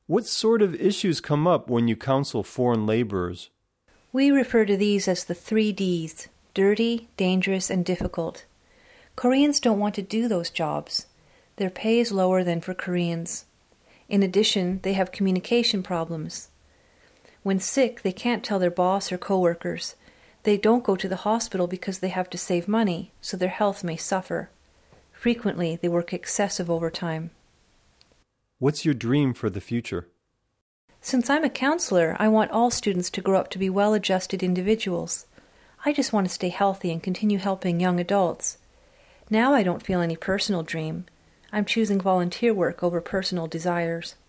What sort of issues come up when you counsel foreign laborers? We refer to these as the 3 Ds: dirty, dangerous, and difficult. Koreans don't want to do those jobs. Their pay is lower than for Koreans. In addition, they have communication problems. When sick, they can't tell their boss or coworkers. They don't go to the hospital because they have to save money, so their health may suffer. Frequently, they work excessive overtime. What's your dream for the future? Since I'm a counselor, I want all students to grow up to be well-adjusted individuals. I just want to stay healthy and continue helping young adults. Now I don't feel any personal dream. I'm choosing volunteer work over personal desires.